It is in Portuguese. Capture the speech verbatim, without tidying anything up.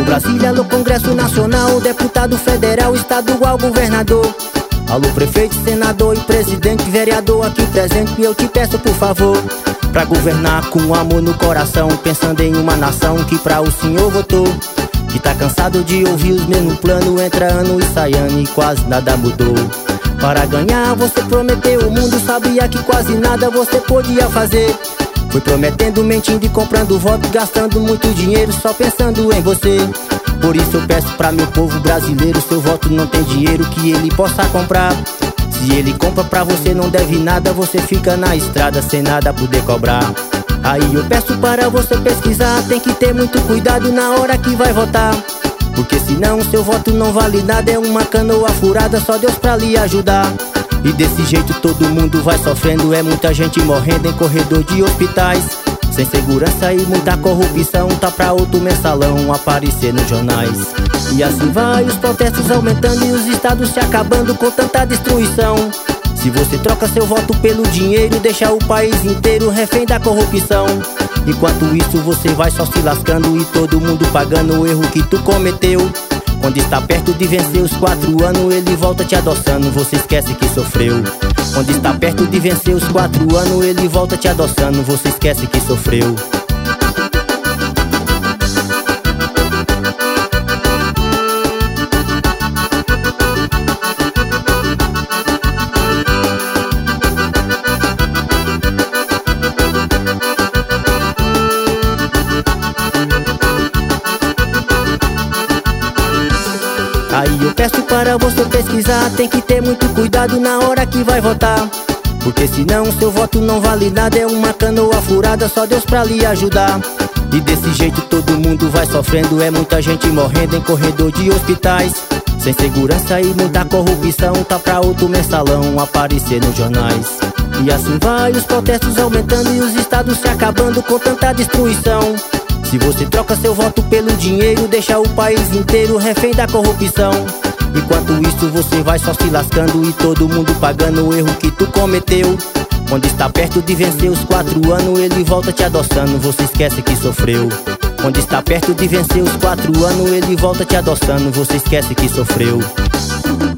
Brasília, alô Congresso Nacional, deputado federal, estadual, governador. Alô prefeito, senador e presidente, vereador aqui presente. E eu te peço por favor, pra governar com amor no coração, pensando em uma nação que pra o senhor votou. Que tá cansado de ouvir os mesmos planos, entra ano e sai ano e quase nada mudou. Para ganhar você prometeu o mundo, sabia que quase nada você podia fazer. Foi prometendo, mentindo e comprando voto, gastando muito dinheiro só pensando em você. Por isso eu peço pra meu povo brasileiro, seu voto não tem dinheiro que ele possa comprar. Se ele compra pra você não deve nada, você fica na estrada sem nada poder cobrar. Aí eu peço para você pesquisar, tem que ter muito cuidado na hora que vai votar. Porque senão seu voto não vale nada, é uma canoa furada, só Deus pra lhe ajudar. E desse jeito todo mundo vai sofrendo, é muita gente morrendo em corredor de hospitais. Sem segurança e muita corrupção, tá pra outro mensalão aparecer nos jornais. E assim vai os protestos aumentando e os estados se acabando com tanta destruição. Se você troca seu voto pelo dinheiro, deixa o país inteiro refém da corrupção. Enquanto isso você vai só se lascando e todo mundo pagando o erro que tu cometeu. Quando está perto de vencer os quatro anos, ele volta te adoçando, você esquece que sofreu. Quando está perto de vencer os quatro anos, ele volta te adoçando, você esquece que sofreu. Aí eu peço para você pesquisar, tem que ter muito cuidado na hora que vai votar. Porque senão seu voto não vale nada, é uma canoa furada, só Deus pra lhe ajudar. E desse jeito todo mundo vai sofrendo, é muita gente morrendo em corredor de hospitais. Sem segurança e muita corrupção, tá pra outro mensalão aparecer nos jornais. E assim vai os protestos aumentando e os estados se acabando com tanta destruição. Se você troca seu voto pelo dinheiro, deixa o país inteiro refém da corrupção. Enquanto isso você vai só se lascando e todo mundo pagando o erro que tu cometeu. Quando está perto de vencer os quatro anos, ele volta te adoçando, você esquece que sofreu. Quando está perto de vencer os quatro anos, ele volta te adoçando, você esquece que sofreu.